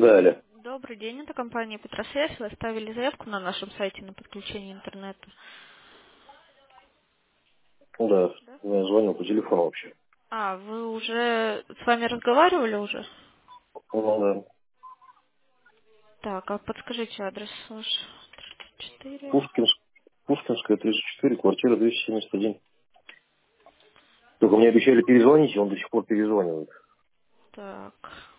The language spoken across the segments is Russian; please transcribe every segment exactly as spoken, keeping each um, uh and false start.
Да, Аля. Добрый день, это компания Петросвязь. Вы оставили заявку на нашем сайте на подключение интернета. Да, Да? я звонил по телефону вообще. А, вы уже с вами разговаривали уже? Ну, да. Так, а подскажите адрес ваш. Четыре. Пушкинск, Пушкинская, тридцать четыре, квартира двести семьдесят один. Только мне обещали перезвонить, и он до сих пор перезванивает. Так.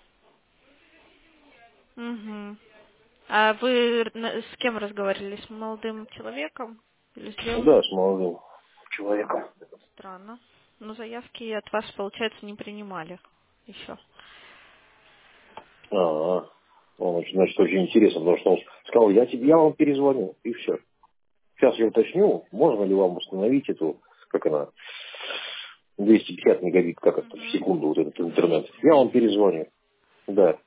Угу. А вы на- с кем разговаривали? С молодым человеком или с Да, девушкой? с молодым человеком. Странно. Но заявки от вас, получается, не принимали еще. А, -а. Он, очень, значит, очень интересно, потому что он сказал, я тебе, я вам перезвоню, и все. Сейчас я уточню, можно ли вам установить эту, как она, двести пятьдесят мегабит, как это, в Угу. секунду вот этот интернет. Я вам Быстро. перезвоню. Да.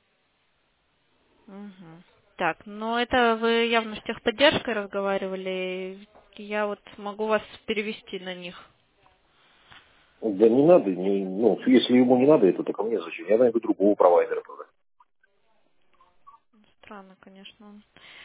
Мгм. Так, ну это вы явно с техподдержкой разговаривали. Я вот могу вас перевести на них. Да не надо, не, ну, если ему не надо, это только мне зачем? Я найду другого провайдера тогда. Странно, конечно.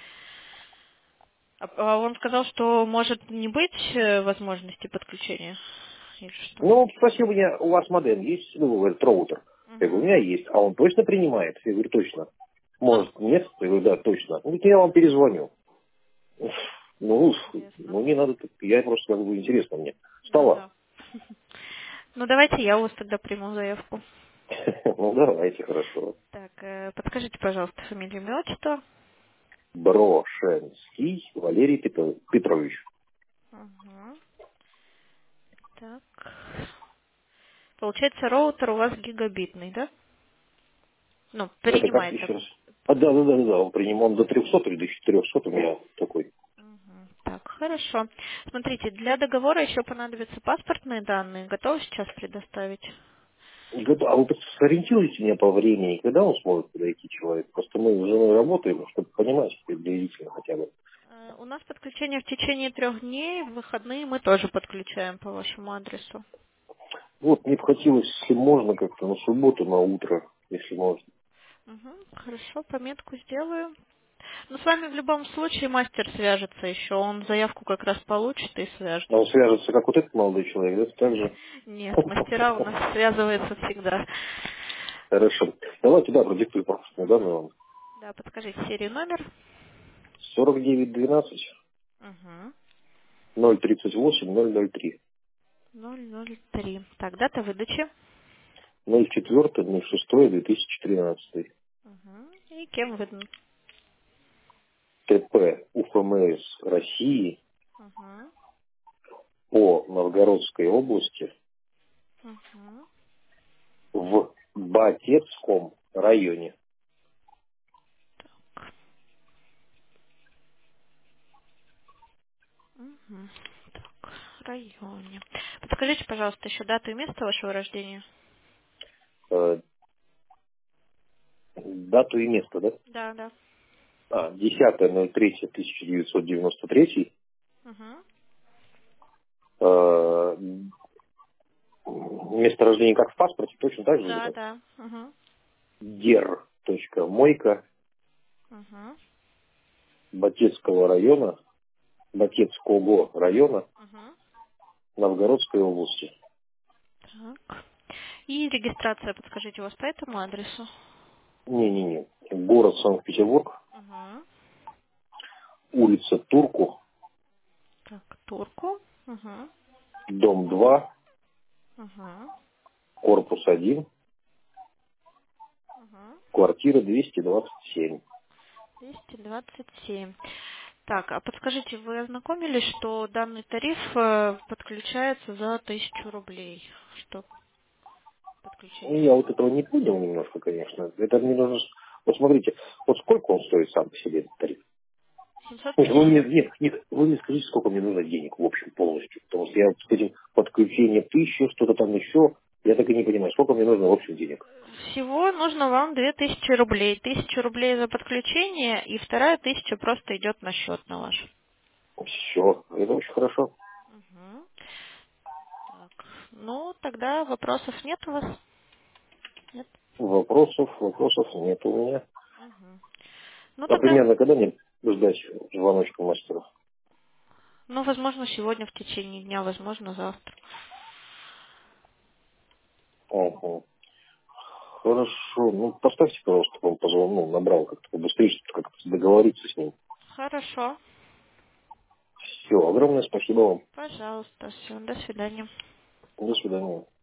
А а он сказал, что может не быть э, возможности подключения или что? Ну, вот спросил меня, у вас модем есть? Ну, говорит, роутер. Я говорю, у Угу. меня есть. А он точно принимает? Я говорю, точно. Может, нет? Я говорю, да, точно. Он говорит, я вам перезвоню. Ну, Интересно. ну, не надо, так я просто, как бы, интересно мне. Ну Стало? да. Ну давайте я у вас тогда приму заявку. Ну, давайте, хорошо. Так, э, подскажите, пожалуйста, фамилию, имя, отчество. Брошенский Валерий Петро- Петрович. Угу. Так. Получается, роутер у вас гигабитный, да? Ну, Это как принимает еще раз? такой. А, да, да, да, да, он принимал он до трехсот или до четырехсот у меня такой. Мгм. Так, хорошо. Смотрите, для договора еще понадобятся паспортные данные. Готовы сейчас предоставить? Говорит, а вы сориентируете меня по времени, когда он сможет подойти человек? Просто мы с женой работаем, чтобы понимать приблизительно хотя бы. Э, У нас подключение в течение трех дней, в выходные мы тоже подключаем по вашему адресу. Вот мне бы хотелось, если можно, как-то на субботу, на утро, если можно. Мгм. Хорошо, пометку сделаю. Ну, с вами в любом случае мастер свяжется еще. Он заявку как раз получит и А он свяжется. свяжется, как вот этот молодой человек, да, так же? Нет, мастера у нас связываются всегда. Хорошо. Давайте, да, продиктую пропускные данные вам. Да, подскажите серию номер. сорок девять двенадцать Угу. ноль тридцать восемь ноль ноль три. ноль ноль три. Так, дата выдачи. ноль четыре ноль шесть две тысячи тринадцатый. Угу. И кем выдан? ТП УФМС России Угу. по Новгородской области Угу. в Батецком районе. Угу. Так, в районе. Подскажите, пожалуйста, еще дату и место вашего рождения. Э, дату и место, да? Да, да. А, десятое ноль третье тысяча девятьсот девяносто три. Угу. Э, место рождения как в паспорте, точно так же или Да, как? да. Угу. Дер. Мойка Угу. Батецкого района, Батецкого района Угу. Новгородской области. Так. И регистрация, подскажите, у вас по этому адресу? Не-не-не. Город Санкт-Петербург, Угу. улица Турку, Так, турку. Угу. дом два, Угу. корпус один, Угу. квартира двести двадцать семь. двести двадцать семь. Так, а подскажите, вы ознакомились, что данный тариф э, подключается за тысячу рублей? Что Ну, подключение? я вот этого не понял немножко, конечно. Это мне нужно... с- Вот смотрите, вот сколько он стоит сам по себе, этот тариф? семьсот Нет, вы мне, пятьдесят. нет, нет, вы мне скажите, сколько мне нужно денег в общем полностью. Потому что я вот с этим подключением тысячи, что-то там еще, я так и не понимаю, сколько мне нужно в общем денег. Всего нужно вам две тысячи рублей. Тысяча рублей за подключение, и вторая тысяча просто идет на счет на ваш. Все, это очень хорошо. Мгм. Так, ну тогда вопросов нет у вас? Нет? Вопросов, вопросов нет у меня. Ну, А тогда, примерно когда мне ждать звоночка мастера? ну, возможно, сегодня в течение дня, возможно, завтра. Ага. Хорошо. Ну, поставьте, пожалуйста, чтобы он позвонил, ну, набрал как-то побыстрее, чтобы как-то договориться с ним. Хорошо. Все, огромное спасибо вам. Пожалуйста, все, до свидания. До свидания.